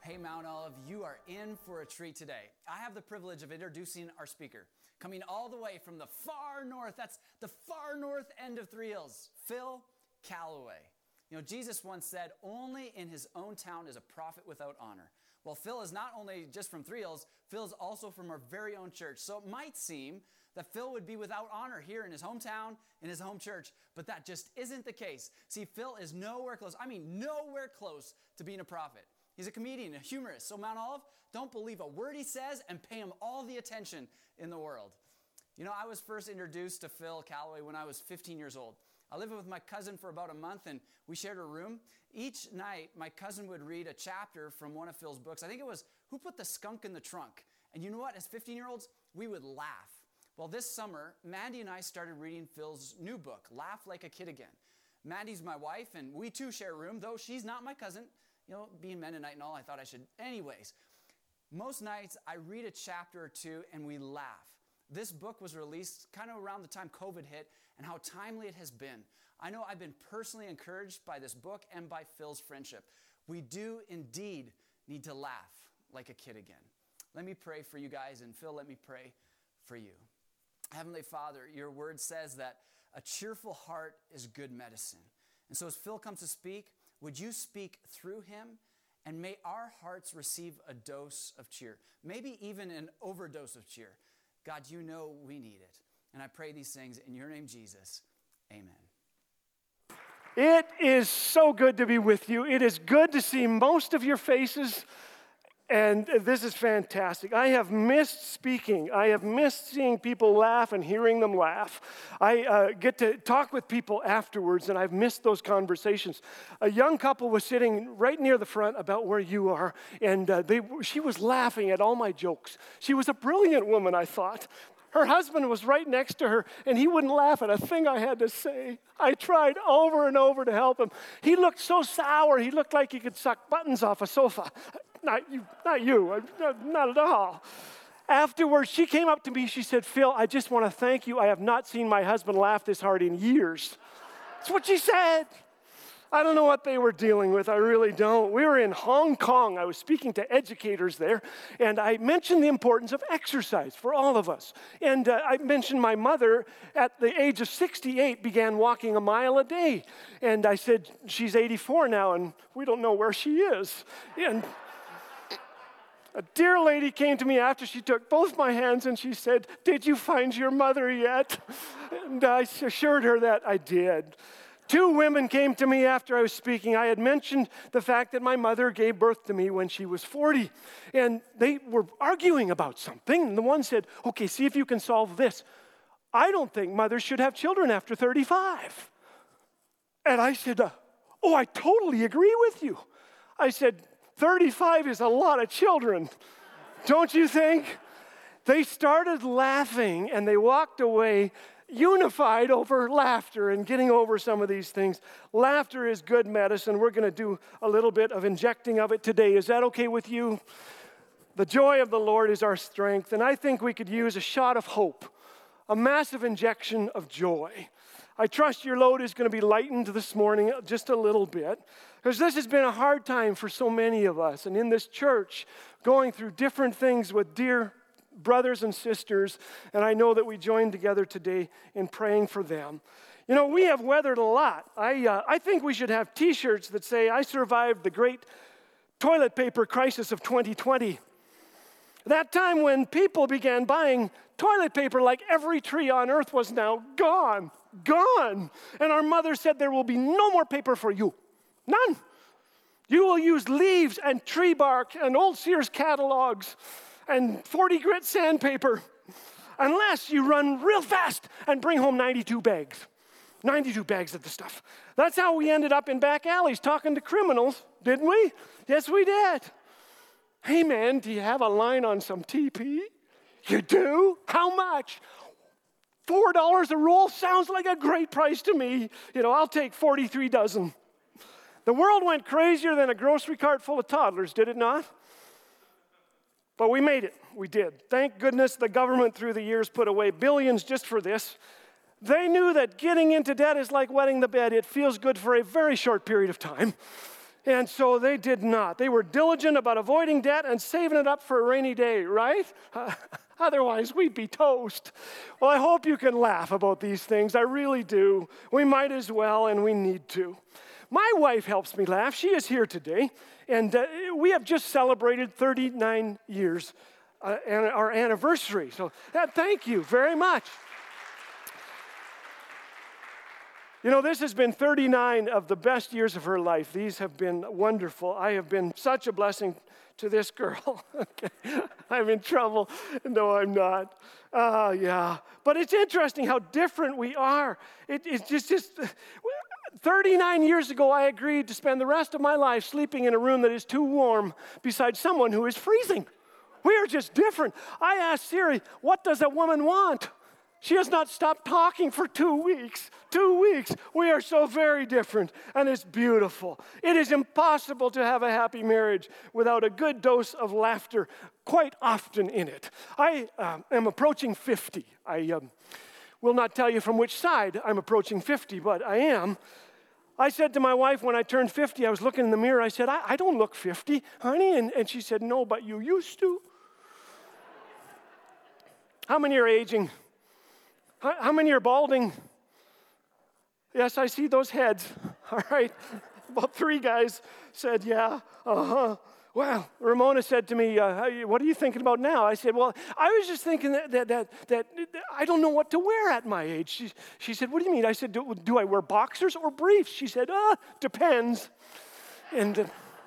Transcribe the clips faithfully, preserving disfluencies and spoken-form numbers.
Hey, Mount Olive, you are in for a treat today. I have the privilege of introducing our speaker, coming all the way from the far north. That's the far north end of Three Hills, Phil Callaway. You know, Jesus once said, only in his own town is a prophet without honor. Well, Phil is not only just from Three Hills, Phil is also from our very own church. So it might seem that Phil would be without honor here in his hometown, in his home church, but that just isn't the case. See, Phil is nowhere close, I mean nowhere close to being a prophet. He's a comedian, a humorist. So Mount Olive, don't believe a word he says and pay him all the attention in the world. You know, I was first introduced to Phil Callaway when I was fifteen years old. I lived with my cousin for about a month, and we shared a room. Each night, my cousin would read a chapter from one of Phil's books. I think it was Who Put the Skunk in the Trunk? And you know what? As fifteen-year-olds, we would laugh. Well, this summer, Mandy and I started reading Phil's new book, Laugh Like a Kid Again. Mandy's my wife, and we too share a room, though she's not my cousin. You know, being Mennonite and all, I thought I should. Anyways, most nights I read a chapter or two and we laugh. This book was released kind of around the time COVID hit, and how timely it has been. I know I've been personally encouraged by this book and by Phil's friendship. We do indeed need to laugh like a kid again. Let me pray for you guys, and Phil, let me pray for you. Heavenly Father, your word says that a cheerful heart is good medicine. And so as Phil comes to speak, would you speak through him, and may our hearts receive a dose of cheer, maybe even an overdose of cheer. God, you know we need it. And I pray these things in your name, Jesus. Amen. It is so good to be with you. It is good to see most of your faces, and this is fantastic. I have missed speaking. I have missed seeing people laugh and hearing them laugh. I uh, get to talk with people afterwards, and I've missed those conversations. A young couple was sitting right near the front about where you are, and uh, they, she was laughing at all my jokes. She was a brilliant woman, I thought. Her husband was right next to her, and he wouldn't laugh at a thing I had to say. I tried over and over to help him. He looked so sour, he looked like he could suck buttons off a sofa. Not you, not you, not at all. Afterwards, she came up to me, she said, Phil, I just want to thank you. I have not seen my husband laugh this hard in years. That's what she said. I don't know what they were dealing with. I really don't. We were in Hong Kong. I was speaking to educators there, and I mentioned the importance of exercise for all of us. And uh, I mentioned my mother, at the age of sixty-eight, began walking a mile a day. And I said, she's eighty-four now, and we don't know where she is. And a dear lady came to me after she took both my hands, and she said, did you find your mother yet? And I assured her that I did. Two women came to me after I was speaking. I had mentioned the fact that my mother gave birth to me when she was forty. And they were arguing about something. And the one said, okay, see if you can solve this. I don't think mothers should have children after thirty-five. And I said, uh, oh, I totally agree with you. I said, thirty-five is a lot of children, don't you think? They started laughing, and they walked away unified over laughter and getting over some of these things. Laughter is good medicine. We're going to do a little bit of injecting of it today. Is that okay with you? The joy of the Lord is our strength, and I think we could use a shot of hope, a massive injection of joy. I trust your load is going to be lightened this morning just a little bit, because this has been a hard time for so many of us, and in this church, going through different things with dear brothers and sisters, and I know that we join together today in praying for them. You know, we have weathered a lot. I uh, I think we should have T-shirts that say, I survived the great toilet paper crisis of twenty twenty. That time when people began buying toilet paper like every tree on earth was now gone, gone. And our mother said, there will be no more paper for you, none. You will use leaves and tree bark and old Sears catalogs and forty grit sandpaper, unless you run real fast and bring home ninety-two bags. ninety-two bags of the stuff. That's how we ended up in back alleys talking to criminals, didn't we? Yes, we did. Hey, man, do you have a line on some T P? You do? How much? four dollars a roll sounds like a great price to me. You know, I'll take forty-three dozen. The world went crazier than a grocery cart full of toddlers, did it not? But we made it. We did. Thank goodness the government through the years put away billions just for this. They knew that getting into debt is like wetting the bed. It feels good for a very short period of time. And so they did not. They were diligent about avoiding debt and saving it up for a rainy day, right? Uh, otherwise, we'd be toast. Well, I hope you can laugh about these things. I really do. We might as well, and we need to. My wife helps me laugh. She is here today, and uh, we have just celebrated thirty-nine years, uh, and our anniversary. So uh, thank you very much. You know, this has been thirty-nine of the best years of her life. These have been wonderful. I have been such a blessing to this girl. Okay. I'm in trouble. No, I'm not. Uh, yeah. But it's interesting how different we are. It, it's just, just thirty-nine years ago, I agreed to spend the rest of my life sleeping in a room that is too warm beside someone who is freezing. We are just different. I asked Siri, what does a woman want? She has not stopped talking for two weeks. Two weeks. We are so very different, and it's beautiful. It is impossible to have a happy marriage without a good dose of laughter quite often in it. I uh, am approaching fifty. I um, will not tell you from which side I'm approaching fifty, but I am. I said to my wife when I turned fifty, I was looking in the mirror, I said, I, I don't look fifty, honey. And, and she said, no, but you used to. How many are aging? How many are balding? Yes, I see those heads. All right. About three guys said, yeah, uh-huh. Well, Ramona said to me, uh, what are you thinking about now? I said, well, I was just thinking that that, that, that I don't know what to wear at my age. She, she said, what do you mean? I said, do, do I wear boxers or briefs? She said, uh, depends. And uh,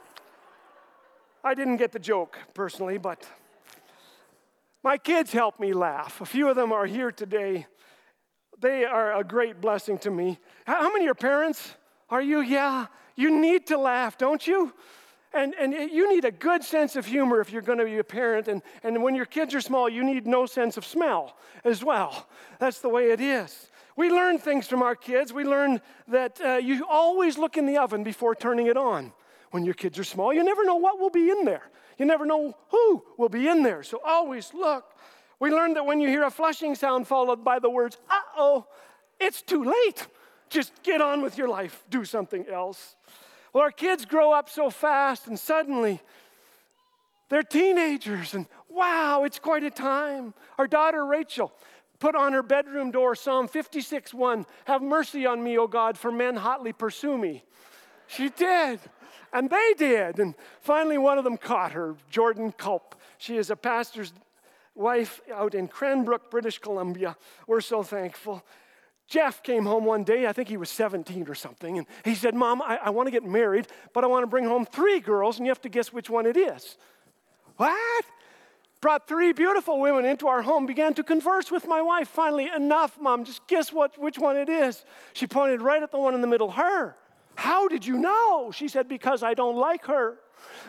I didn't get the joke personally, but my kids help me laugh. A few of them are here today. They are a great blessing to me. How many are parents? Are you? Yeah. You need to laugh, don't you? And, and you need a good sense of humor if you're going to be a parent. And, and when your kids are small, you need no sense of smell as well. That's the way it is. We learn things from our kids. We learn that uh, you always look in the oven before turning it on. When your kids are small, you never know what will be in there. You never know who will be in there. So always look. We learned that when you hear a flushing sound followed by the words, uh-oh, it's too late. Just get on with your life. Do something else. Well, our kids grow up so fast, and suddenly they're teenagers, and wow, it's quite a time. Our daughter, Rachel, put on her bedroom door Psalm fifty-six one, have mercy on me, O God, for men hotly pursue me. She did, and they did. And finally, one of them caught her, Jordan Culp. She is a pastor's wife out in Cranbrook, British Columbia. We're so thankful. Jeff came home one day, I think he was seventeen or something, and he said, Mom, I, I want to get married, but I want to bring home three girls, and you have to guess which one it is. What? Brought three beautiful women into our home, began to converse with my wife. Finally, enough, Mom, just guess what, which one it is. She pointed right at the one in the middle, her. How did you know? She said, because I don't like her.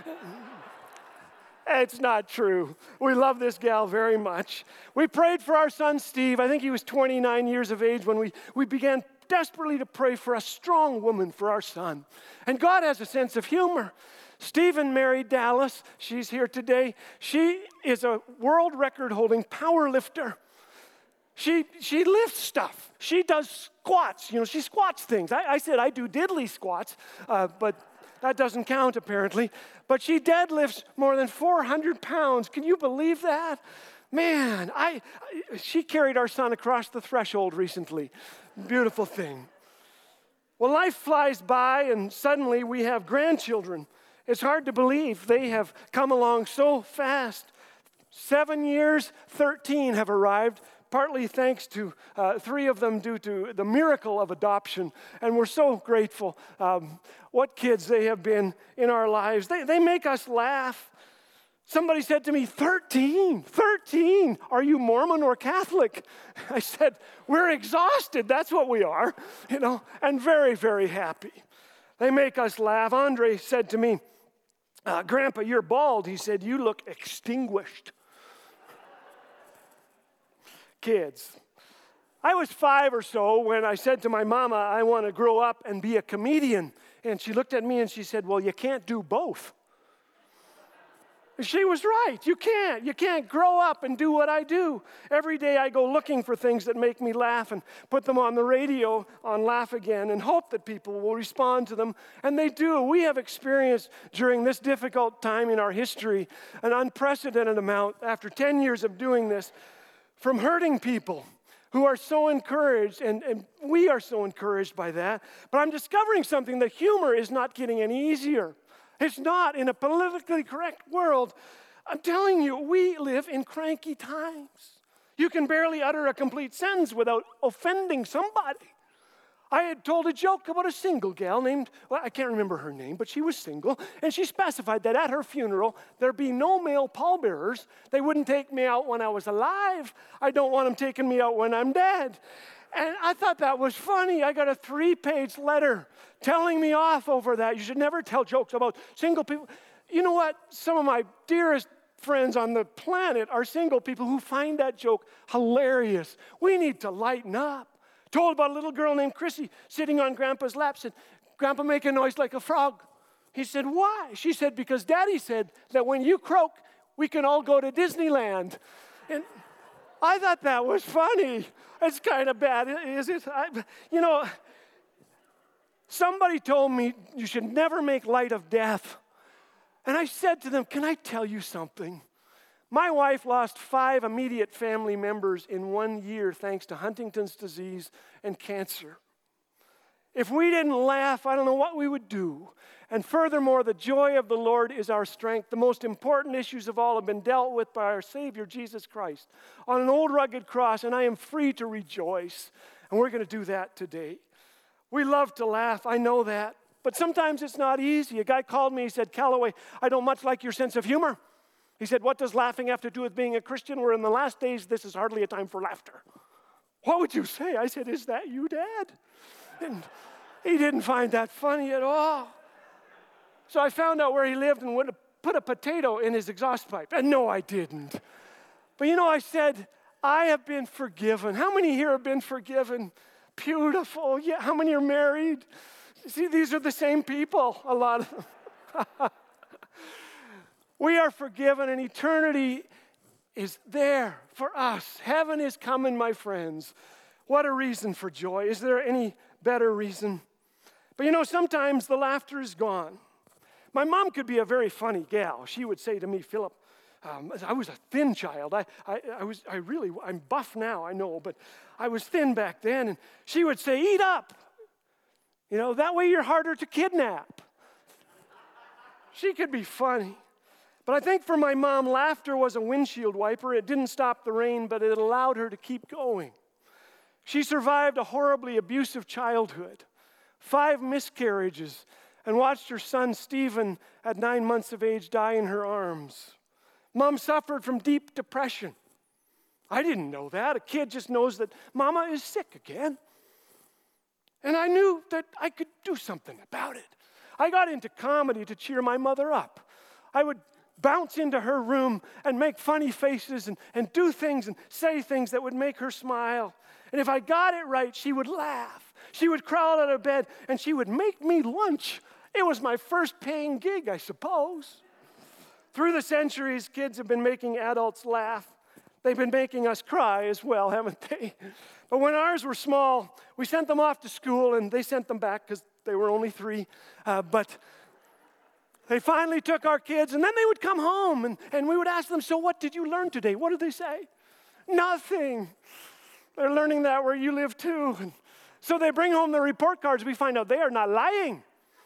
It's not true. We love this gal very much. We prayed for our son, Steve. I think he was twenty-nine years of age when we, we began desperately to pray for a strong woman for our son. And God has a sense of humor. Stephen married Dallas. She's here today. She is a world record-holding power lifter. She, she lifts stuff. She does squats. You know, she squats things. I, I said I do diddly squats, uh, but that doesn't count apparently. But she deadlifts more than four hundred pounds. Can you believe that? Man, I, I she carried our son across the threshold recently. Beautiful thing. Well, life flies by and suddenly we have grandchildren. It's hard to believe they have come along so fast. Seven years, thirteen have arrived, partly thanks to uh, three of them due to the miracle of adoption. And we're so grateful um, what kids they have been in our lives. They, they make us laugh. Somebody said to me, thirteen, thirteen, are you Mormon or Catholic? I said, we're exhausted, that's what we are, you know, and very, very happy. They make us laugh. Andre said to me, uh, Grandpa, you're bald. He said, you look extinguished. Kids. I was five or so when I said to my mama, I want to grow up and be a comedian. And she looked at me and she said, well, you can't do both. She was right. You can't. You can't grow up and do what I do. Every day I go looking for things that make me laugh and put them on the radio on Laugh Again and hope that people will respond to them. And they do. We have experienced during this difficult time in our history an unprecedented amount, after ten years of doing this, from hurting people who are so encouraged, and, and we are so encouraged by that. But I'm discovering something, that humor is not getting any easier. It's not. In a politically correct world, I'm telling you, we live in cranky times. You can barely utter a complete sentence without offending somebody. I had told a joke about a single gal named, well, I can't remember her name, but she was single, and she specified that at her funeral, there'd be no male pallbearers. They wouldn't take me out when I was alive. I don't want them taking me out when I'm dead. And I thought that was funny. I got a three-page letter telling me off over that. You should never tell jokes about single people. You know what? Some of my dearest friends on the planet are single people who find that joke hilarious. We need to lighten up. Told about a little girl named Chrissy sitting on Grandpa's lap, said, Grandpa, make a noise like a frog. He said, why? She said, because Daddy said that when you croak, we can all go to Disneyland. And I thought that was funny. It's kind of bad, is it? I, you know, somebody told me you should never make light of death. And I said to them, can I tell you something? My wife lost five immediate family members in one year thanks to Huntington's disease and cancer. If we didn't laugh, I don't know what we would do. And furthermore, the joy of the Lord is our strength. The most important issues of all have been dealt with by our Savior, Jesus Christ, on an old rugged cross, and I am free to rejoice. And we're going to do that today. We love to laugh, I know that. But sometimes it's not easy. A guy called me, he said, Callaway, I don't much like your sense of humor. He said, what does laughing have to do with being a Christian? We're in the last days, this is hardly a time for laughter. What would you say? I said, is that you, Dad? And he didn't find that funny at all. So I found out where he lived and would put a potato in his exhaust pipe. And no, I didn't. But you know, I said, I have been forgiven. How many here have been forgiven? Beautiful. Yeah, how many are married? See, these are the same people, a lot of them. We are forgiven, and eternity is there for us. Heaven is coming, my friends. What a reason for joy. Is there any better reason? But you know, sometimes the laughter is gone. My mom could be a very funny gal. She would say to me, Philip, um, I was a thin child. I, I, I was, I really, I'm buff now, I know, but I was thin back then. And she would say, eat up. You know, that way you're harder to kidnap. She could be funny. But I think for my mom, laughter was a windshield wiper. It didn't stop the rain, but it allowed her to keep going. She survived a horribly abusive childhood, five miscarriages, and watched her son Stephen at nine months of age die in her arms. Mom suffered from deep depression. I didn't know that. A kid just knows that Mama is sick again. And I knew that I could do something about it. I got into comedy to cheer my mother up. I would bounce into her room and make funny faces and, and do things and say things that would make her smile. And if I got it right, she would laugh. She would crawl out of bed and she would make me lunch. It was my first paying gig, I suppose. Through the centuries, kids have been making adults laugh. They've been making us cry as well, haven't they? But when ours were small, we sent them off to school, and they sent them back because they were only three. Uh, but they finally took our kids, and then they would come home, and, and we would ask them, so what did you learn today? What did they say? Nothing. They're learning that where you live too. And so they bring home the report cards. We find out they are not lying.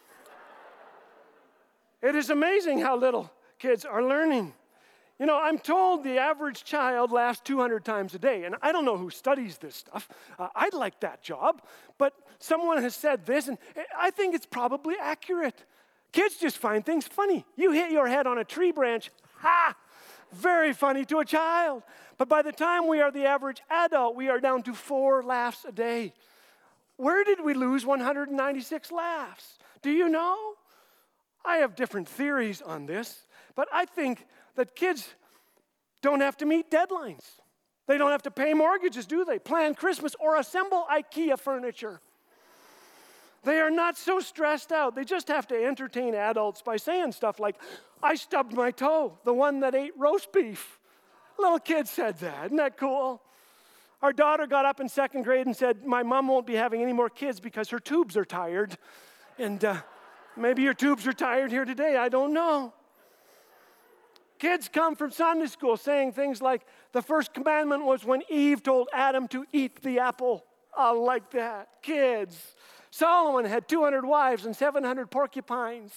It is amazing how little kids are learning. You know, I'm told the average child laughs two hundred times a day, and I don't know who studies this stuff. Uh, I'd like that job, but someone has said this, and I think it's probably accurate. Kids just find things funny. You hit your head on a tree branch, ha! Very funny to a child. But by the time we are the average adult, we are down to four laughs a day. Where did we lose one hundred ninety-six laughs? Do you know? I have different theories on this, but I think that kids don't have to meet deadlines. They don't have to pay mortgages, do they? Plan Christmas or assemble IKEA furniture. They are not so stressed out. They just have to entertain adults by saying stuff like, I stubbed my toe, the one that ate roast beef. Little kid said that. Isn't that cool? Our daughter got up in second grade and said, my mom won't be having any more kids because her tubes are tired. And uh, maybe your tubes are tired here today. I don't know. Kids come from Sunday school saying things like, the first commandment was when Eve told Adam to eat the apple. I like that. Kids. Solomon had two hundred wives and seven hundred porcupines.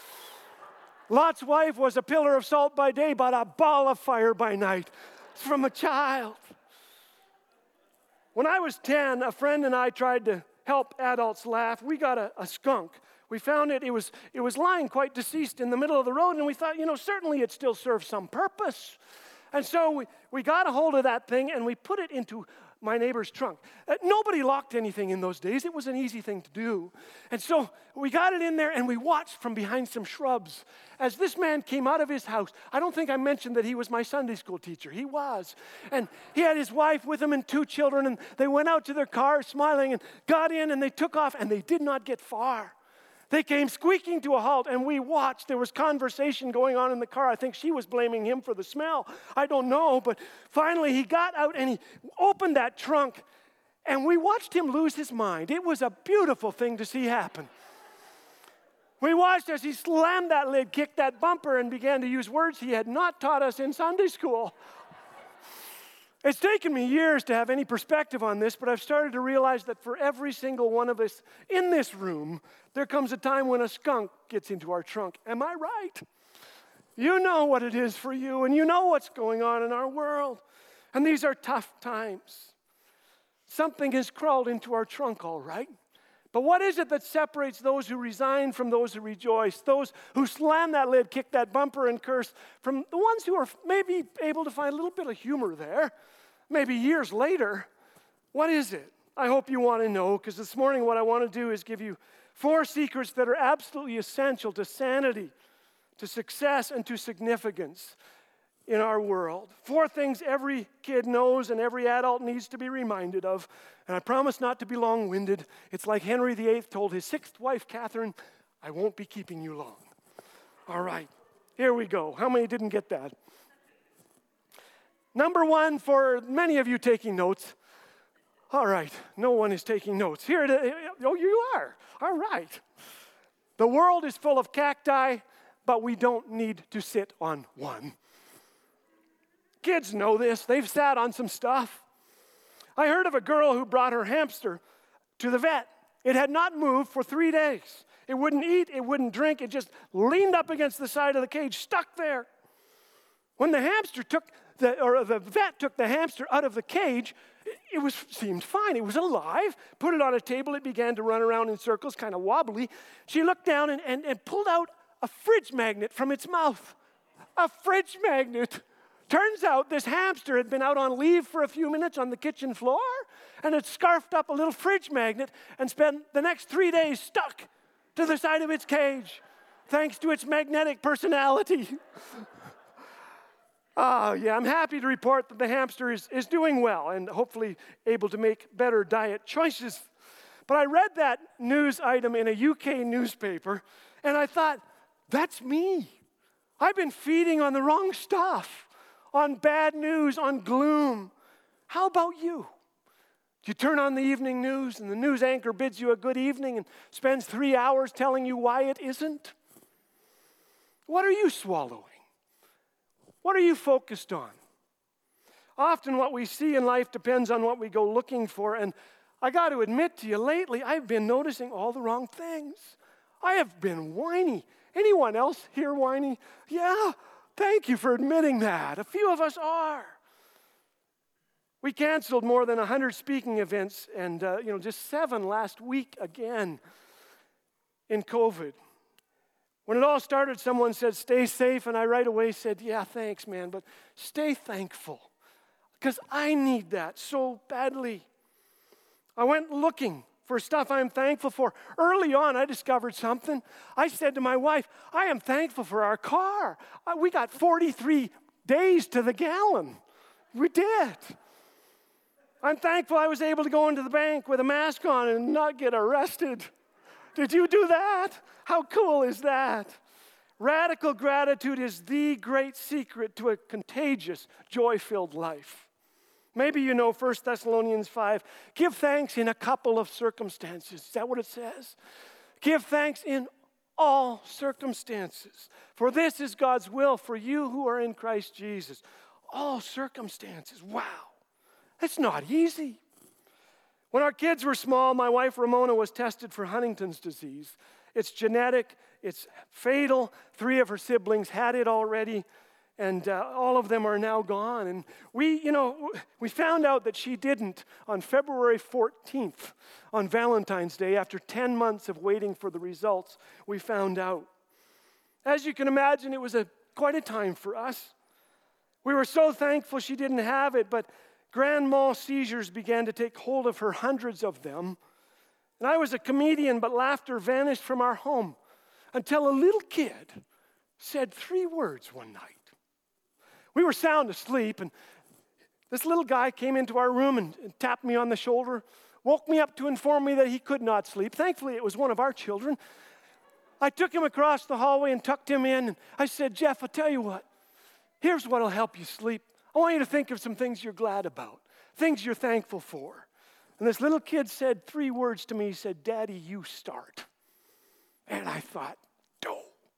Lot's wife was a pillar of salt by day, but a ball of fire by night. It's from a child. When I was ten, a friend and I tried to help adults laugh. We got a, a skunk. We found it, it was, it was lying quite deceased in the middle of the road, and we thought, you know, certainly it still serves some purpose. And so we, we got a hold of that thing, and we put it into my neighbor's trunk. Uh, nobody locked anything in those days. It was an easy thing to do. And so we got it in there, and we watched from behind some shrubs as this man came out of his house. I don't think I mentioned that he was my Sunday school teacher. He was. And he had his wife with him and two children, and they went out to their car smiling and got in, and they took off, and they did not get far. They came squeaking to a halt, and we watched. There was conversation going on in the car. I think she was blaming him for the smell. I don't know, but finally he got out and he opened that trunk, and we watched him lose his mind. It was a beautiful thing to see happen. We watched as he slammed that lid, kicked that bumper, and began to use words he had not taught us in Sunday school. It's taken me years to have any perspective on this, but I've started to realize that for every single one of us in this room, there comes a time when a skunk gets into our trunk. Am I right? You know what it is for you, and you know what's going on in our world. And these are tough times. Something has crawled into our trunk, all right. But what is it that separates those who resign from those who rejoice, those who slam that lid, kick that bumper, and curse, from the ones who are maybe able to find a little bit of humor there, maybe years later? What is it? I hope you want to know, because this morning what I want to do is give you four secrets that are absolutely essential to sanity, to success, and to significance in our world. Four things every kid knows and every adult needs to be reminded of. And I promise not to be long-winded. It's like Henry the Eighth told his sixth wife, Catherine, I won't be keeping you long. All right, here we go. How many didn't get that? Number one, for many of you taking notes. All right, no one is taking notes. Here it is. Oh, you are. All right. The world is full of cacti, but we don't need to sit on one. Kids know this. They've sat on some stuff. I heard of a girl who brought her hamster to the vet. It had not moved for three days. It wouldn't eat, it wouldn't drink, it just leaned up against the side of the cage, stuck there. When the hamster took the, or the vet took the hamster out of the cage, it was seemed fine. It was alive. Put it on a table, it began to run around in circles, kind of wobbly. She looked down and, and, and pulled out a fridge magnet from its mouth. A fridge magnet. Turns out this hamster had been out on leave for a few minutes on the kitchen floor and had scarfed up a little fridge magnet and spent the next three days stuck to the side of its cage, thanks to its magnetic personality. Oh, yeah, I'm happy to report that the hamster is, is doing well and hopefully able to make better diet choices. But I read that news item in a U K newspaper, and I thought, that's me. I've been feeding on the wrong stuff. On bad news, on gloom. How about you? Do you turn on the evening news and the news anchor bids you a good evening and spends three hours telling you why it isn't? What are you swallowing? What are you focused on? Often what we see in life depends on what we go looking for, and I got to admit to you, lately I've been noticing all the wrong things. I have been whiny. Anyone else here whiny? Yeah. Thank you for admitting that. A few of us are. We canceled more than one hundred speaking events and, uh, you know, just seven last week again in COVID. When it all started, someone said, stay safe, and I right away said, yeah, thanks, man, but stay thankful, because I need that so badly. I went looking for stuff I'm thankful for. Early on, I discovered something. I said to my wife, I am thankful for our car. We got forty-three days to the gallon. We did. I'm thankful I was able to go into the bank with a mask on and not get arrested. Did you do that? How cool is that? Radical gratitude is the great secret to a contagious, joy-filled life. Maybe you know First Thessalonians five. Give thanks in a couple of circumstances. Is that what it says? Give thanks in all circumstances. For this is God's will for you who are in Christ Jesus. All circumstances. Wow. It's not easy. When our kids were small, my wife Ramona was tested for Huntington's disease. It's genetic. It's fatal. Three of her siblings had it already. And uh, all of them are now gone. And we, you know, we found out that she didn't on February fourteenth, on Valentine's Day, after ten months of waiting for the results, we found out. As you can imagine, it was a quite a time for us. We were so thankful she didn't have it, but grand mal seizures began to take hold of her, hundreds of them. And I was a comedian, but laughter vanished from our home until a little kid said three words one night. We were sound asleep, and this little guy came into our room and, and tapped me on the shoulder, woke me up to inform me that he could not sleep. Thankfully, it was one of our children. I took him across the hallway and tucked him in, and I said, Jeff, I'll tell you what, here's what will help you sleep. I want you to think of some things you're glad about, things you're thankful for. And this little kid said three words to me. He said, Daddy, you start. And I thought, no,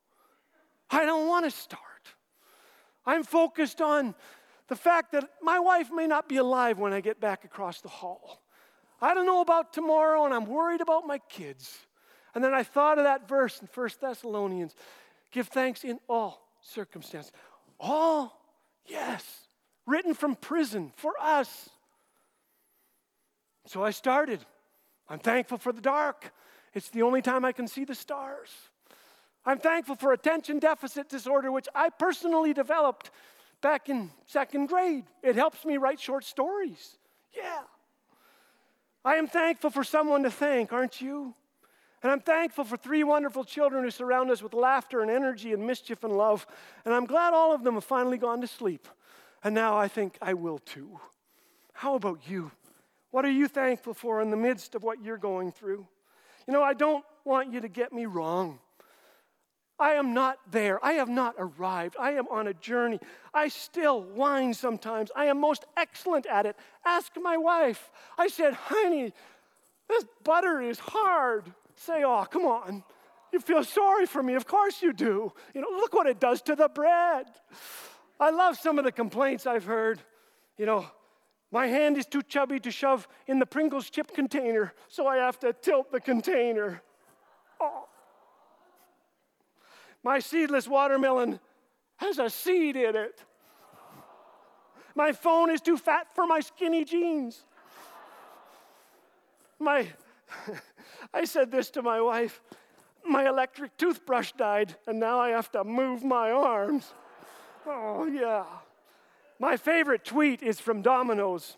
I don't want to start. I'm focused on the fact that my wife may not be alive when I get back across the hall. I don't know about tomorrow, and I'm worried about my kids. And then I thought of that verse in First Thessalonians. Give thanks in all circumstances. All, yes, written from prison for us. So I started. I'm thankful for the dark. It's the only time I can see the stars. I'm thankful for attention deficit disorder, which I personally developed back in second grade. It helps me write short stories. Yeah. I am thankful for someone to thank, aren't you? And I'm thankful for three wonderful children who surround us with laughter and energy and mischief and love. And I'm glad all of them have finally gone to sleep. And now I think I will too. How about you? What are you thankful for in the midst of what you're going through? You know, I don't want you to get me wrong. I am not there. I have not arrived. I am on a journey. I still whine sometimes. I am most excellent at it. Ask my wife. I said, honey, this butter is hard. Say, oh, come on. You feel sorry for me. Of course you do. You know, look what it does to the bread. I love some of the complaints I've heard. You know, my hand is too chubby to shove in the Pringles chip container, so I have to tilt the container. Oh. My seedless watermelon has a seed in it. My phone is too fat for my skinny jeans. My, I said this to my wife, my electric toothbrush died, and now I have to move my arms. Oh, yeah. My favorite tweet is from Domino's.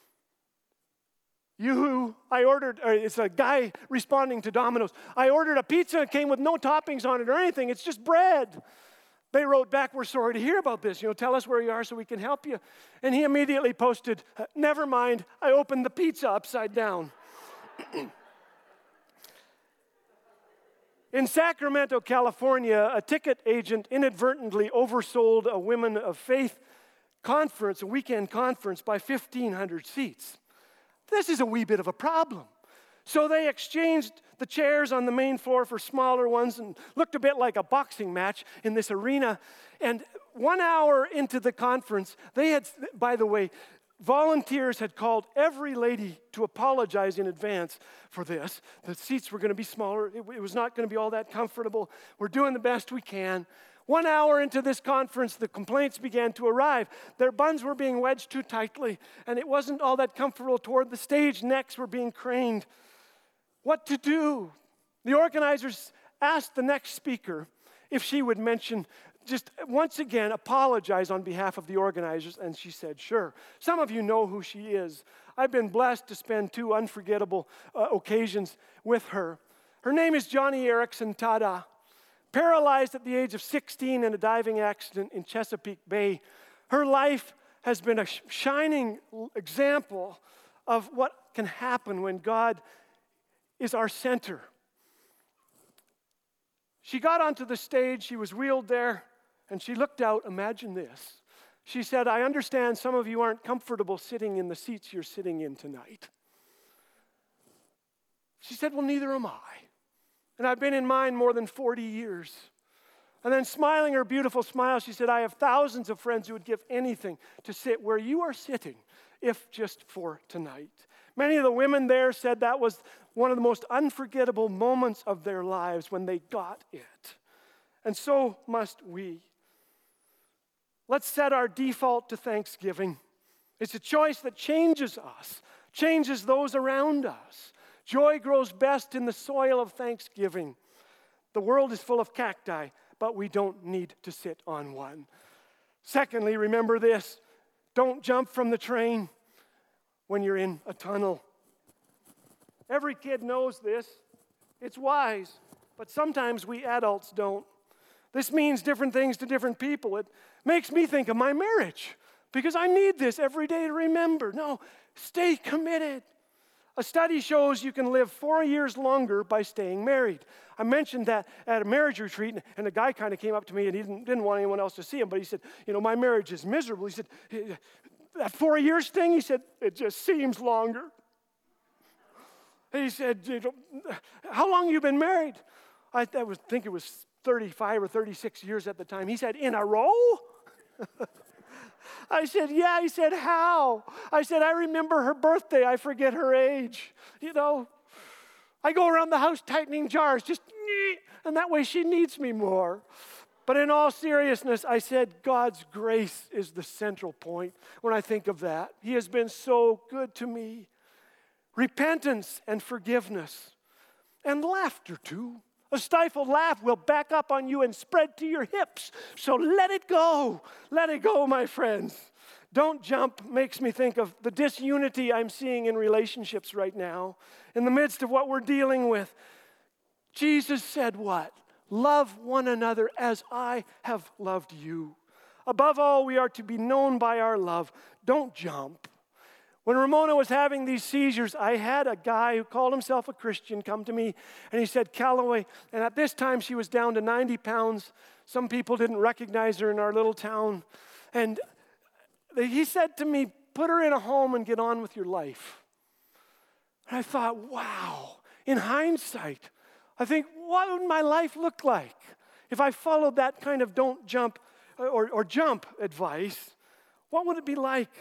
You, I ordered, or it's a guy responding to Domino's. I ordered a pizza. It came with no toppings on it or anything. It's just bread. They wrote back, we're sorry to hear about this. You know, tell us where you are so we can help you. And he immediately posted, never mind, I opened the pizza upside down. In Sacramento, California, a ticket agent inadvertently oversold a Women of Faith conference, a weekend conference, by fifteen hundred seats. This is a wee bit of a problem. So they exchanged the chairs on the main floor for smaller ones and looked a bit like a boxing match in this arena. And one hour into the conference, they had, by the way, volunteers had called every lady to apologize in advance for this. The seats were going to be smaller. It, it was not going to be all that comfortable. We're doing the best we can. One hour into this conference, the complaints began to arrive. Their buns were being wedged too tightly, and it wasn't all that comfortable toward the stage. Necks were being craned. What to do? The organizers asked the next speaker if she would mention, just once again, apologize on behalf of the organizers, and she said, sure. Some of you know who she is. I've been blessed to spend two unforgettable uh, occasions with her. Her name is Johnny Erickson Tada. Paralyzed at the age of sixteen in a diving accident in Chesapeake Bay, her life has been a shining example of what can happen when God is our center. She got onto the stage, she was wheeled there, and she looked out. Imagine this. She said, I understand some of you aren't comfortable sitting in the seats you're sitting in tonight. She said, well, neither am I. And I've been in mine more than forty years. And then smiling her beautiful smile, she said, I have thousands of friends who would give anything to sit where you are sitting, if just for tonight. Many of the women there said that was one of the most unforgettable moments of their lives when they got it. And so must we. Let's set our default to thanksgiving. It's a choice that changes us, changes those around us. Joy grows best in the soil of thanksgiving. The world is full of cacti, but we don't need to sit on one. Secondly, remember this. Don't jump from the train when you're in a tunnel. Every kid knows this. It's wise, but sometimes we adults don't. This means different things to different people. It makes me think of my marriage because I need this every day to remember. No, stay committed. A study shows you can live four years longer by staying married. I mentioned that at a marriage retreat, and a guy kind of came up to me, and he didn't, didn't want anyone else to see him, but he said, you know, my marriage is miserable. He said, that four years thing, he said, it just seems longer. He said, you know, how long have you been married? I, I was, think it was thirty-five or thirty-six years at the time. He said, in a row? I said, yeah. He said, how? I said, I remember her birthday. I forget her age. You know, I go around the house tightening jars, just, and that way she needs me more. But in all seriousness, I said, God's grace is the central point when I think of that. He has been so good to me. Repentance and forgiveness, and laughter too. A stifled laugh will back up on you and spread to your hips. So let it go. Let it go, my friends. Don't jump makes me think of the disunity I'm seeing in relationships right now. In the midst of what we're dealing with, Jesus said what? Love one another as I have loved you. Above all, we are to be known by our love. Don't jump. When Ramona was having these seizures, I had a guy who called himself a Christian come to me, and he said, Callaway, and at this time she was down to ninety pounds. Some people didn't recognize her in our little town. And he said to me, put her in a home and get on with your life. And I thought, wow, in hindsight, I think, what would my life look like if I followed that kind of don't jump or, or jump advice? What would it be like?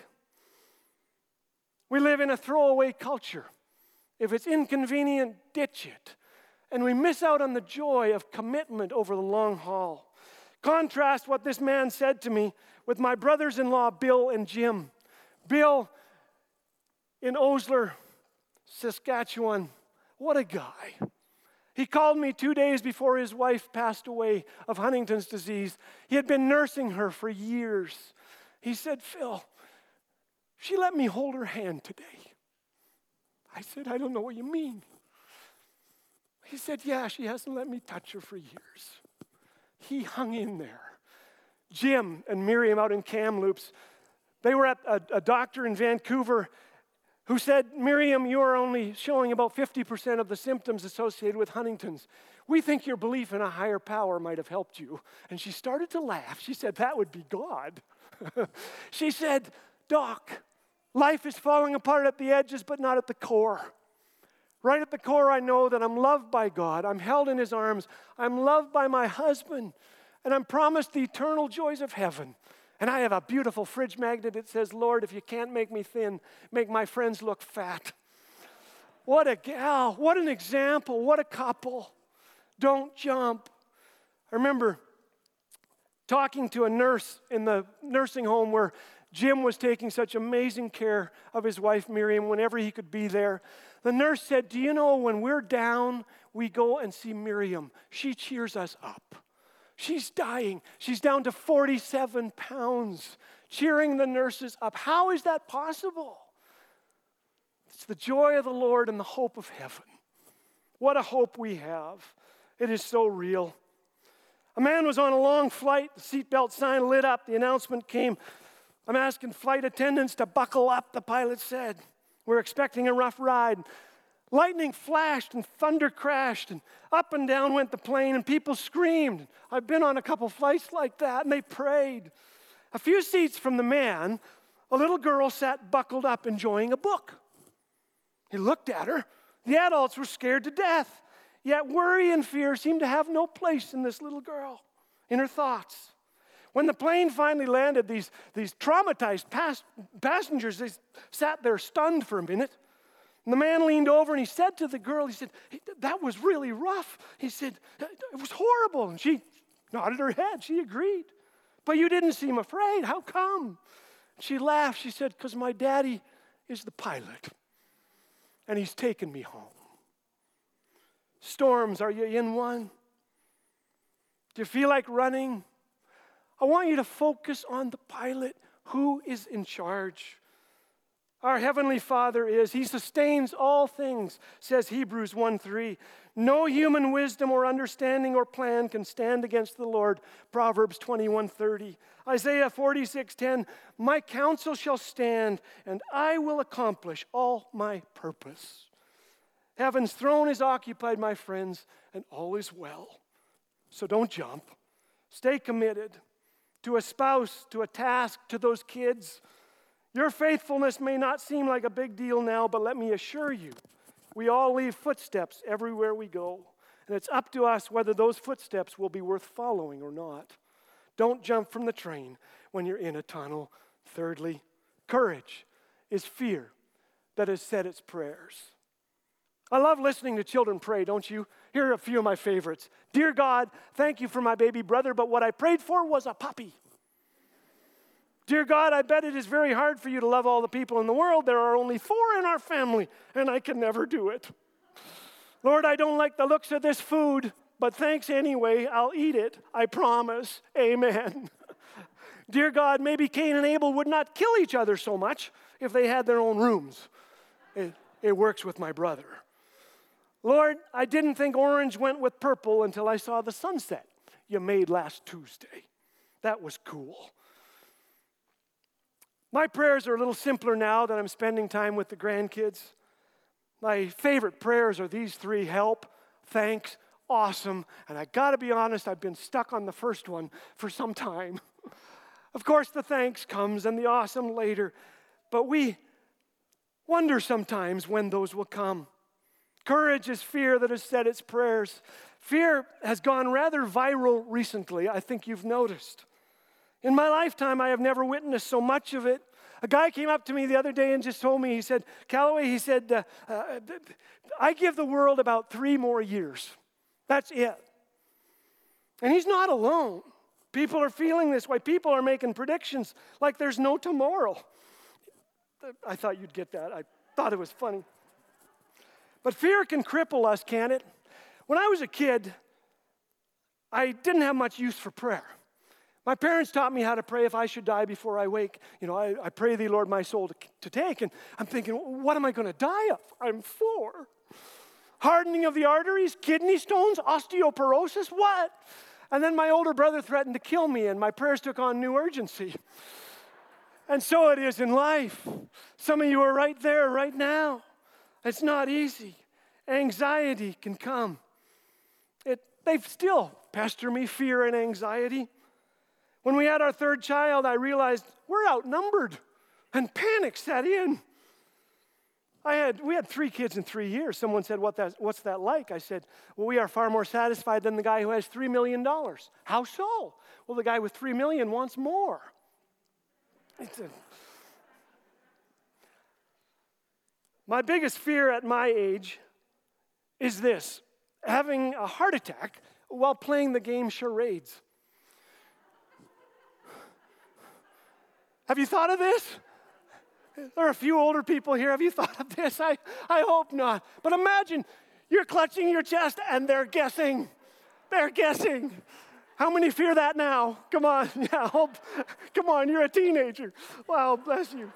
We live in a throwaway culture. If it's inconvenient, ditch it. And we miss out on the joy of commitment over the long haul. Contrast what this man said to me with my brothers-in-law, Bill and Jim. Bill in Osler, Saskatchewan. What a guy. He called me two days before his wife passed away of Huntington's disease. He had been nursing her for years. He said, Phil, she let me hold her hand today. I said, I don't know what you mean. He said, yeah, she hasn't let me touch her for years. He hung in there. Jim and Miriam out in Kamloops, they were at a, a doctor in Vancouver who said, Miriam, you are only showing about fifty percent of the symptoms associated with Huntington's. We think your belief in a higher power might have helped you. And she started to laugh. She said, that would be God. She said, Doc, life is falling apart at the edges, but not at the core. Right at the core, I know that I'm loved by God. I'm held in His arms. I'm loved by my husband. And I'm promised the eternal joys of heaven. And I have a beautiful fridge magnet that says, Lord, if you can't make me thin, make my friends look fat. What a gal. What an example. What a couple. Don't jump. I remember talking to a nurse in the nursing home where Jim was taking such amazing care of his wife, Miriam, whenever he could be there. The nurse said, do you know when we're down, we go and see Miriam. She cheers us up. She's dying. She's down to forty-seven pounds, cheering the nurses up. How is that possible? It's the joy of the Lord and the hope of heaven. What a hope we have. It is so real. A man was on a long flight. The seatbelt sign lit up. The announcement came. I'm asking flight attendants to buckle up, the pilot said. We're expecting a rough ride. Lightning flashed and thunder crashed, and up and down went the plane, and people screamed. I've been on a couple flights like that, and they prayed. A few seats from the man, a little girl sat buckled up enjoying a book. He looked at her. The adults were scared to death, yet worry and fear seemed to have no place in this little girl, in her thoughts. When the plane finally landed, these, these traumatized pas- passengers, they sat there stunned for a minute. And the man leaned over and he said to the girl, he said, that was really rough. He said, it was horrible. And she nodded her head. She agreed. But you didn't seem afraid. How come? She laughed. She said, because my daddy is the pilot. And he's taken me home. Storms, are you in one? Do you feel like running? I want you to focus on the pilot who is in charge. Our Heavenly Father is. He sustains all things, says Hebrews one three. No human wisdom or understanding or plan can stand against the Lord, Proverbs twenty-one thirty. Isaiah forty-six ten, my counsel shall stand, and I will accomplish all my purpose. Heaven's throne is occupied, my friends, and all is well. So don't jump. Stay committed to a spouse, to a task, to those kids. Your faithfulness may not seem like a big deal now, but let me assure you, we all leave footsteps everywhere we go. And it's up to us whether those footsteps will be worth following or not. Don't jump from the train when you're in a tunnel. Thirdly, courage is fear that has said its prayers. I love listening to children pray, don't you? Here are a few of my favorites. Dear God, thank you for my baby brother, but what I prayed for was a puppy. Dear God, I bet it is very hard for you to love all the people in the world. There are only four in our family, and I can never do it. Lord, I don't like the looks of this food, but thanks anyway. I'll eat it. I promise. Amen. Dear God, maybe Cain and Abel would not kill each other so much if they had their own rooms. It, it works with my brother. Lord, I didn't think orange went with purple until I saw the sunset you made last Tuesday. That was cool. My prayers are a little simpler now that I'm spending time with the grandkids. My favorite prayers are these three: help, thanks, awesome. And I got to be honest, I've been stuck on the first one for some time. Of course, the thanks comes and the awesome later, but we wonder sometimes when those will come. Courage is fear that has said its prayers. Fear has gone rather viral recently, I think you've noticed. In my lifetime, I have never witnessed so much of it. A guy came up to me the other day and just told me, he said, Callaway, he said, uh, uh, I give the world about three more years. That's it. And he's not alone. People are feeling this way. People are making predictions like there's no tomorrow. I thought you'd get that. I thought it was funny. But fear can cripple us, can it? When I was a kid, I didn't have much use for prayer. My parents taught me how to pray if I should die before I wake. You know, I, I pray thee, Lord, my soul to, to take. And I'm thinking, what am I going to die of? I'm four. Hardening of the arteries, kidney stones, osteoporosis, what? And then my older brother threatened to kill me, and my prayers took on new urgency. And so it is in life. Some of you are right there right now. It's not easy. Anxiety can come. It, they still pester me, fear and anxiety. When we had our third child, I realized we're outnumbered, and panic set in. I had, we had three kids in three years. Someone said, what that, what's that like? I said, well, we are far more satisfied than the guy who has three million dollars. How so? Well, the guy with three million dollars wants more. It's a, my biggest fear at my age is this: having a heart attack while playing the game charades. Have you thought of this? There are a few older people here. Have you thought of this? I, I hope not. But imagine you're clutching your chest and they're guessing. They're guessing. How many fear that now? Come on. Yeah, hope. Come on, you're a teenager. Wow, bless you.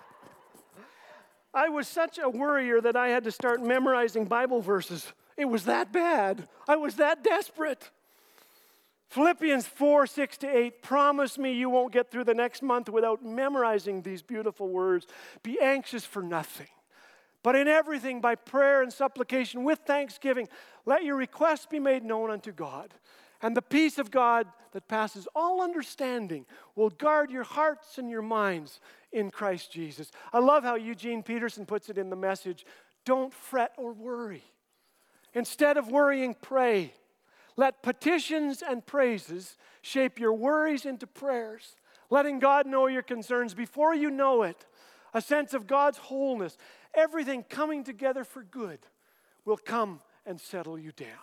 I was such a worrier that I had to start memorizing Bible verses. It was that bad. I was that desperate. Philippians four, six to eight, promise me you won't get through the next month without memorizing these beautiful words. Be anxious for nothing, But in everything, by prayer and supplication with thanksgiving, let your requests be made known unto God. And the peace of God that passes all understanding will guard your hearts and your minds in Christ Jesus. I love how Eugene Peterson puts it in the Message. Don't fret or worry. Instead of worrying, pray. Let petitions and praises shape your worries into prayers, letting God know your concerns before you know it. A sense of God's wholeness, everything coming together for good, will come and settle you down.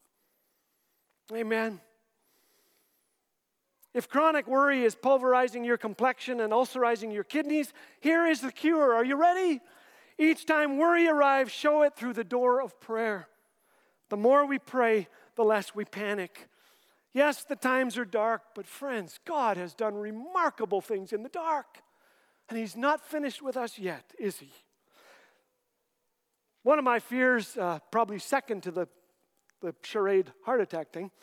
Amen. If chronic worry is pulverizing your complexion and ulcerizing your kidneys, here is the cure. Are you ready? Each time worry arrives, show it through the door of prayer. The more we pray, the less we panic. Yes, the times are dark, but friends, God has done remarkable things in the dark. And He's not finished with us yet, is He? One of my fears, uh, probably second to the, the charade heart attack thing,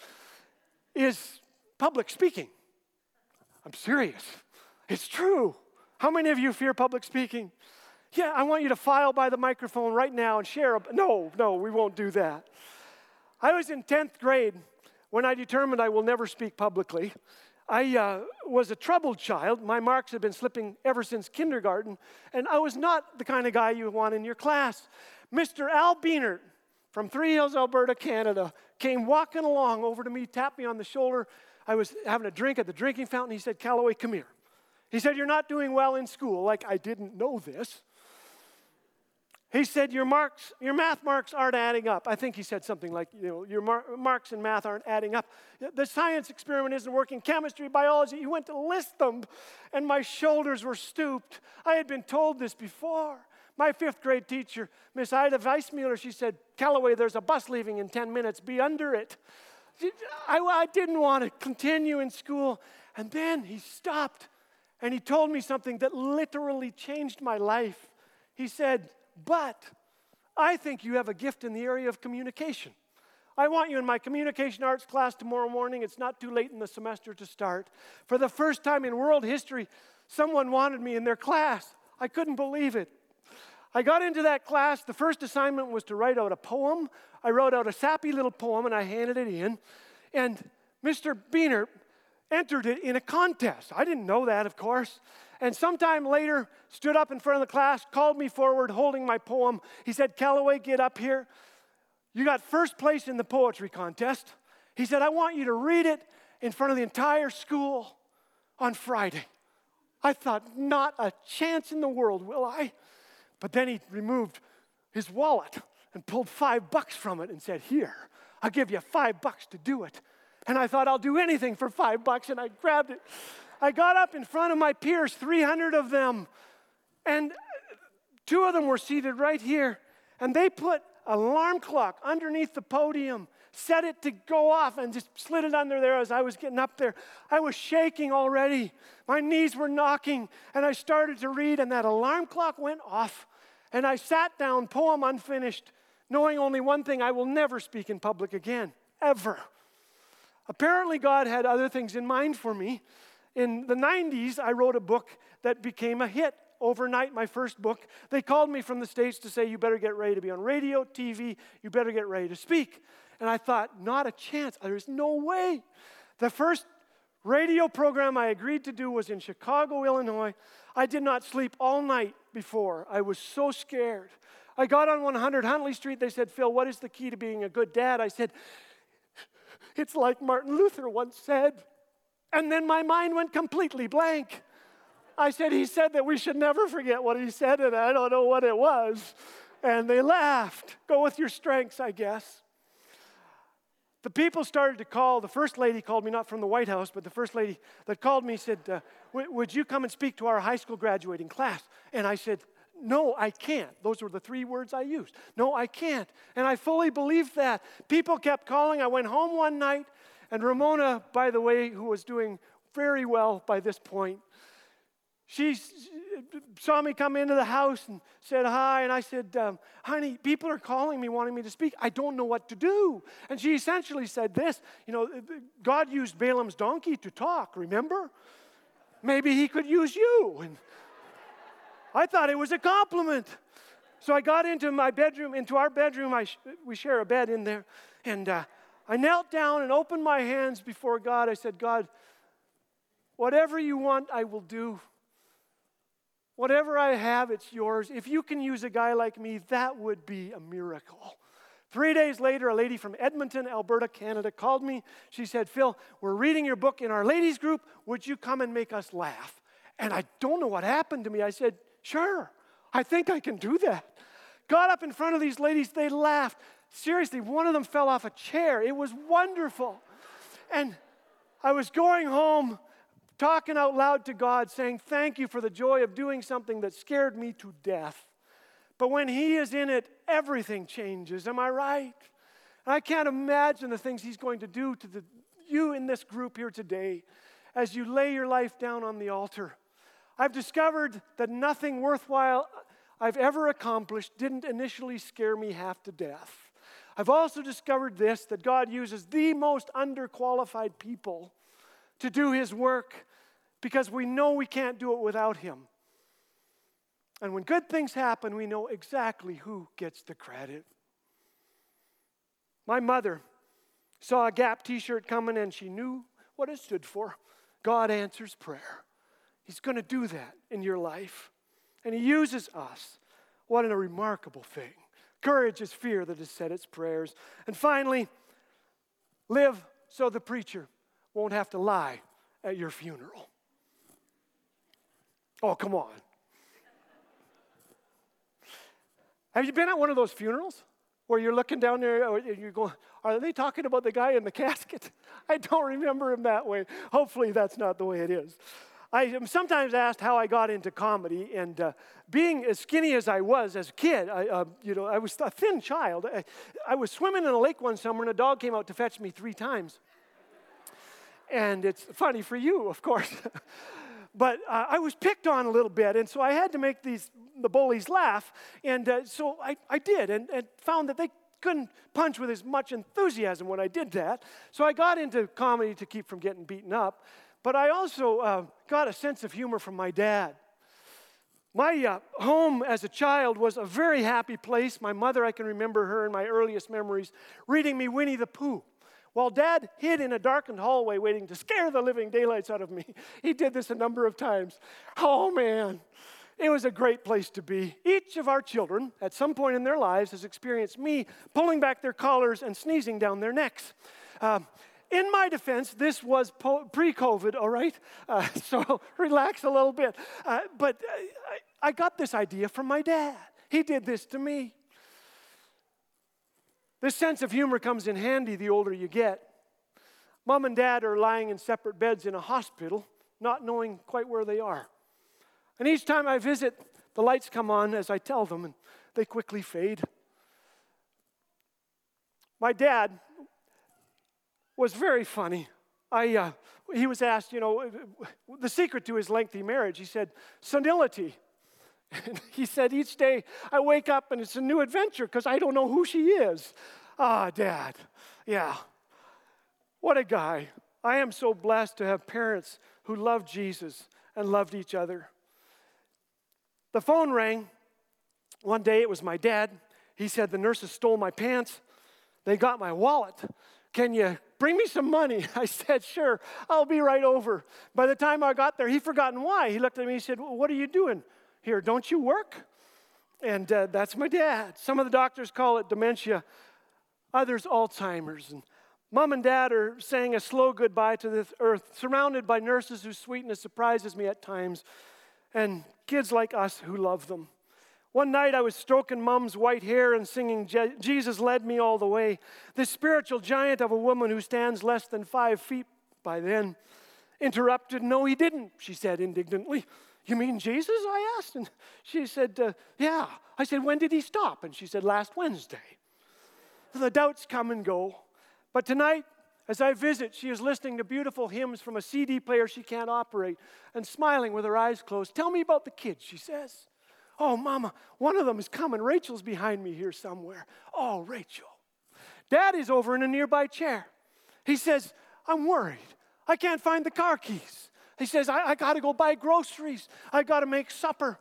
is public speaking. I'm serious. It's true. How many of you fear public speaking? Yeah, I want you to file by the microphone right now and share. A, no, no, we won't do that. I was in tenth grade when I determined I will never speak publicly. I uh, was a troubled child. My marks had been slipping ever since kindergarten, and I was not the kind of guy you want in your class. Mister Al Beanert from Three Hills, Alberta, Canada, came walking along over to me, tapped me on the shoulder. I was having a drink at the drinking fountain. He said, "Callaway, come here." He said, "You're not doing well in school." Like I didn't know this. He said, your marks, your math marks aren't adding up. I think he said something like, you know, your mar- marks in math aren't adding up. The science experiment isn't working. Chemistry, biology. He went to list them, and my shoulders were stooped. I had been told this before. My fifth grade teacher, Miss Ida Weissmuller, she said, "Callaway, there's a bus leaving in ten minutes. Be under it." I, I didn't want to continue in school. And then he stopped, and he told me something that literally changed my life. He said, "But I think you have a gift in the area of communication. I want you in my communication arts class tomorrow morning. It's not too late in the semester to start." For the first time in world history, someone wanted me in their class. I couldn't believe it. I got into that class. The first assignment was to write out a poem. I wrote out a sappy little poem, and I handed it in. And Mister Beanert entered it in a contest. I didn't know that, of course. And sometime later, stood up in front of the class, called me forward, holding my poem. He said, "Callaway, get up here. You got first place in the poetry contest." He said, "I want you to read it in front of the entire school on Friday." I thought, not a chance in the world, will I? But then he removed his wallet and pulled five bucks from it and said, "Here, I'll give you five bucks to do it." And I thought, I'll do anything for five bucks, and I grabbed it. I got up in front of my peers, three hundred of them, and two of them were seated right here, and they put an alarm clock underneath the podium, set it to go off, and just slid it under there as I was getting up there. I was shaking already. My knees were knocking, and I started to read, and that alarm clock went off, and I sat down, poem unfinished, knowing only one thing: I will never speak in public again, ever. Apparently, God had other things in mind for me. In the nineties, I wrote a book that became a hit overnight, my first book. They called me from the States to say, "You better get ready to be on radio, T V, you better get ready to speak." And I thought, not a chance. There's no way. The first radio program I agreed to do was in Chicago, Illinois. I did not sleep all night before. I was so scared. I got on one hundred Huntley Street. They said, "Phil, what is the key to being a good dad?" I said, "It's like Martin Luther once said." And then my mind went completely blank. I said, "He said that we should never forget what he said, and I don't know what it was." And they laughed. Go with your strengths, I guess. The people started to call. The first lady called me, not from the White House, but the first lady that called me said, uh, would you come and speak to our high school graduating class? And I said, "No, I can't." Those were the three words I used. "No, I can't." And I fully believed that. People kept calling. I went home one night, and Ramona, by the way, who was doing very well by this point, she saw me come into the house and said hi, and I said, um, "Honey, people are calling me, wanting me to speak. I don't know what to do." And she essentially said this, you know, God used Balaam's donkey to talk, remember? Maybe he could use you. And I thought it was a compliment. So I got into my bedroom, into our bedroom. I sh- we share a bed in there. And uh, I knelt down and opened my hands before God. I said, God, whatever you want, I will do. Whatever I have, it's yours. If you can use a guy like me, that would be a miracle. Three days later, a lady from Edmonton, Alberta, Canada, called me. She said, Phil, we're reading your book in our ladies group. Would you come and make us laugh? And I don't know what happened to me. I said, sure, I think I can do that. Got up in front of these ladies. They laughed. Seriously, one of them fell off a chair. It was wonderful. And I was going home, talking out loud to God, saying, thank you for the joy of doing something that scared me to death. But when He is in it, everything changes. Am I right? And I can't imagine the things He's going to do to the, you in this group here today as you lay your life down on the altar. I've discovered that nothing worthwhile I've ever accomplished didn't initially scare me half to death. I've also discovered this, that God uses the most underqualified people to do His work because we know we can't do it without Him. And when good things happen, we know exactly who gets the credit. My mother saw a Gap t-shirt coming and she knew what it stood for. God answers prayer. He's going to do that in your life. And He uses us. What a remarkable thing. Courage is fear that has said its prayers. And finally, live so the preacher won't have to lie at your funeral. Oh, come on. Have you been at one of those funerals where you're looking down there and you're going, are they talking about the guy in the casket? I don't remember him that way. Hopefully that's not the way it is. I am sometimes asked how I got into comedy, and uh, being as skinny as I was as a kid, I, uh, you know, I was a thin child. I, I was swimming in a lake one summer, and a dog came out to fetch me three times. And it's funny for you, of course. But uh, I was picked on a little bit, and so I had to make these the bullies laugh, and uh, so I, I did, and, and found that they couldn't punch with as much enthusiasm when I did that. So I got into comedy to keep from getting beaten up. But I also uh, got a sense of humor from my dad. My uh, home as a child was a very happy place. My mother, I can remember her in my earliest memories, reading me Winnie the Pooh. While Dad hid in a darkened hallway waiting to scare the living daylights out of me. He did this a number of times. Oh, man. It was a great place to be. Each of our children, at some point in their lives, has experienced me pulling back their collars and sneezing down their necks. Uh, In my defense, this was po- pre-COVID, all right? Uh, so relax a little bit. Uh, but I, I got this idea from my dad. He did this to me. This sense of humor comes in handy the older you get. Mom and Dad are lying in separate beds in a hospital, not knowing quite where they are. And each time I visit, the lights come on as I tell them, and they quickly fade. My dad was very funny. I, uh, he was asked, you know, the secret to his lengthy marriage. He said, senility. And he said, each day I wake up and it's a new adventure because I don't know who she is. Ah, Dad, yeah. What a guy. I am so blessed to have parents who loved Jesus and loved each other. The phone rang. One day it was my dad. He said, the nurses stole my pants. They got my wallet. Can you bring me some money? I said, sure, I'll be right over. By the time I got there, he'd forgotten why. He looked at me and said, well, what are you doing here? Don't you work? And uh, that's my dad. Some of the doctors call it dementia, others Alzheimer's. And Mom and Dad are saying a slow goodbye to this earth, surrounded by nurses whose sweetness surprises me at times, and kids like us who love them. One night I was stroking Mom's white hair and singing, Jesus led me all the way. This spiritual giant of a woman who stands less than five feet by then interrupted. No, he didn't, she said indignantly. You mean Jesus, I asked? And she said, uh, yeah. I said, when did he stop? And she said, last Wednesday. The doubts come and go. But tonight, as I visit, she is listening to beautiful hymns from a C D player she can't operate and smiling with her eyes closed. Tell me about the kids, she says. Oh, Mama, one of them is coming. Rachel's behind me here somewhere. Oh, Rachel. Daddy's over in a nearby chair. He says, I'm worried. I can't find the car keys. He says, I, I got to go buy groceries. I got to make supper.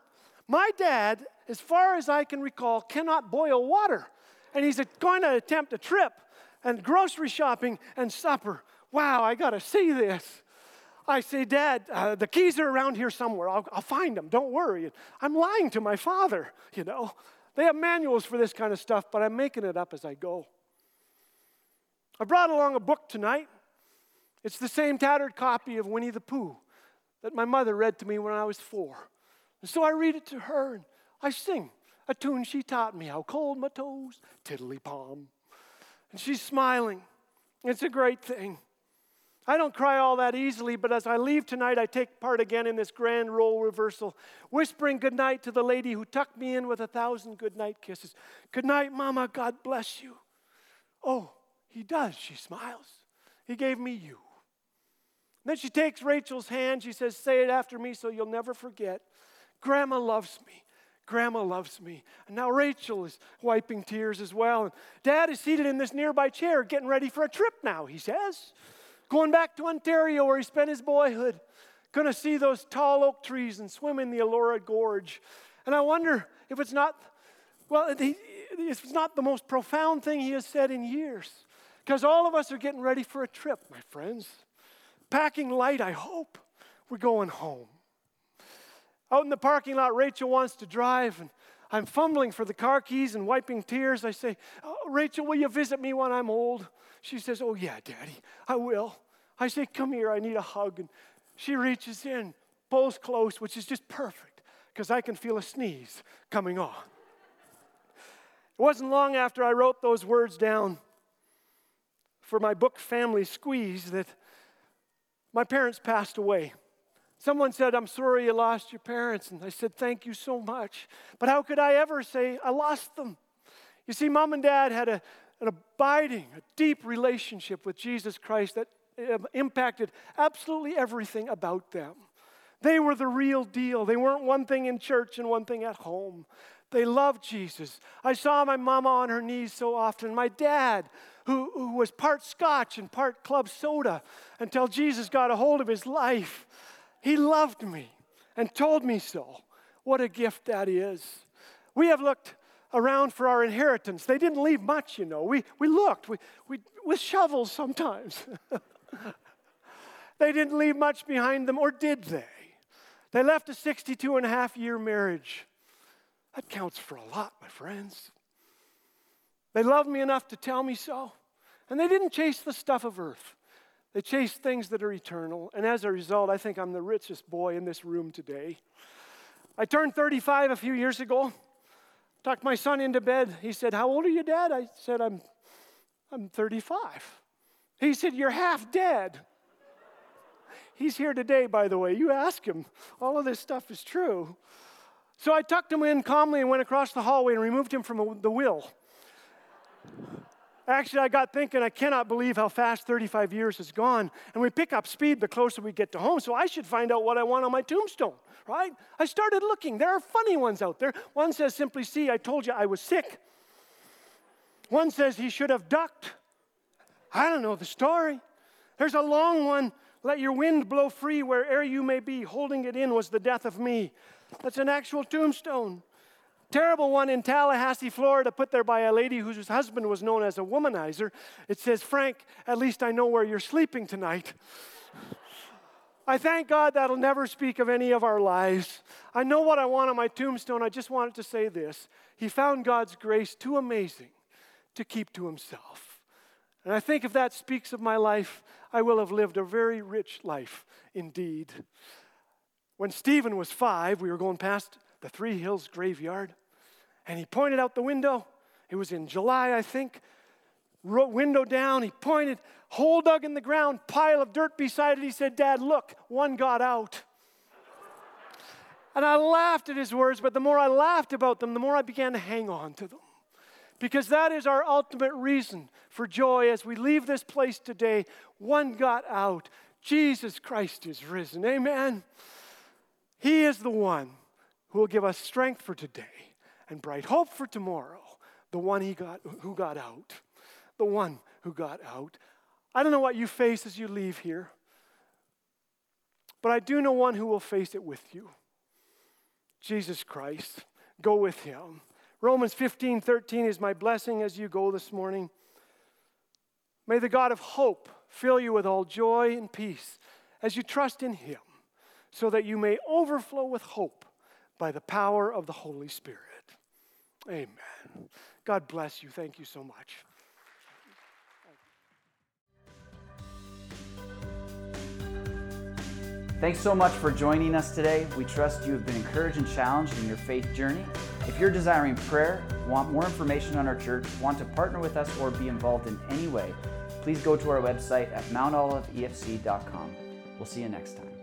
My dad, as far as I can recall, cannot boil water. And he's going to attempt a trip and grocery shopping and supper. Wow, I got to see this. I say, Dad, uh, the keys are around here somewhere. I'll, I'll find them. Don't worry. I'm lying to my father, you know. They have manuals for this kind of stuff, but I'm making it up as I go. I brought along a book tonight. It's the same tattered copy of Winnie the Pooh that my mother read to me when I was four. And so I read it to her, and I sing a tune she taught me, How Cold My Toes, Tiddly-Palm. And she's smiling. It's a great thing. I don't cry all that easily, but as I leave tonight, I take part again in this grand role reversal, whispering goodnight to the lady who tucked me in with a thousand goodnight kisses. Good night, Mama, God bless you. Oh, he does, she smiles. He gave me you. Then she takes Rachel's hand. She says, say it after me so you'll never forget. Grandma loves me. Grandma loves me. And now Rachel is wiping tears as well. And Dad is seated in this nearby chair getting ready for a trip now, he says. Going back to Ontario where he spent his boyhood. Going to see those tall oak trees and swim in the Elora Gorge. And I wonder if it's not, well, it's not the most profound thing he has said in years. Because all of us are getting ready for a trip, my friends. Packing light, I hope. We're going home. Out in the parking lot, Rachel wants to drive, and I'm fumbling for the car keys and wiping tears. I say, oh, Rachel, will you visit me when I'm old? She says, oh, yeah, Daddy, I will. I say, come here, I need a hug. And she reaches in, pulls close, which is just perfect, because I can feel a sneeze coming on. It wasn't long after I wrote those words down for my book, Family Squeeze, that my parents passed away. Someone said, I'm sorry you lost your parents. And I said, thank you so much. But how could I ever say I lost them? You see, Mom and Dad had a, an abiding, a deep relationship with Jesus Christ that impacted absolutely everything about them. They were the real deal. They weren't one thing in church and one thing at home. They loved Jesus. I saw my mama on her knees so often. My dad, who, who was part Scotch and part club soda until Jesus got a hold of his life. He loved me and told me so. What a gift that is. We have looked around for our inheritance. They didn't leave much, you know. We, we looked we, we, with shovels sometimes. They didn't leave much behind them, or did they? They left a sixty-two and a half year marriage. That counts for a lot, my friends. They loved me enough to tell me so. And they didn't chase the stuff of earth. They chased things that are eternal. And as a result, I think I'm the richest boy in this room today. I turned thirty-five a few years ago. Tucked my son into bed. He said, how old are you, Dad? I said, I'm, I'm thirty-five. He said, you're half dead. He's here today, by the way. You ask him. All of this stuff is true. So I tucked him in calmly and went across the hallway and removed him from the will. Actually, I got thinking, I cannot believe how fast thirty-five years has gone. And we pick up speed the closer we get to home, so I should find out what I want on my tombstone, right? I started looking. There are funny ones out there. One says simply, see, I told you I was sick. One says he should have ducked. I don't know the story. There's a long one. Let your wind blow free where'er you may be. Holding it in was the death of me. That's an actual tombstone. Terrible one in Tallahassee, Florida, put there by a lady whose husband was known as a womanizer. It says, Frank, at least I know where you're sleeping tonight. I thank God that'll never speak of any of our lives. I know what I want on my tombstone. I just wanted to say this. He found God's grace too amazing to keep to himself. And I think if that speaks of my life, I will have lived a very rich life indeed. When Stephen was five, we were going past the Three Hills graveyard, and he pointed out the window. It was in July, I think. Wrote window down. He pointed, hole dug in the ground, pile of dirt beside it. He said, Dad, look, one got out. And I laughed at his words, but the more I laughed about them, the more I began to hang on to them. Because that is our ultimate reason for joy as we leave this place today. One got out. Jesus Christ is risen. Amen. He is the one who will give us strength for today and bright hope for tomorrow. The one he got, who got out. The one who got out. I don't know what you face as you leave here, but I do know one who will face it with you. Jesus Christ. Go with him. Romans fifteen thirteen is my blessing as you go this morning. May the God of hope fill you with all joy and peace as you trust in him, so that you may overflow with hope by the power of the Holy Spirit. Amen. God bless you. Thank you so much. Thanks so much for joining us today. We trust you have been encouraged and challenged in your faith journey. If you're desiring prayer, want more information on our church, want to partner with us, or be involved in any way, please go to our website at mount olive e f c dot com. We'll see you next time.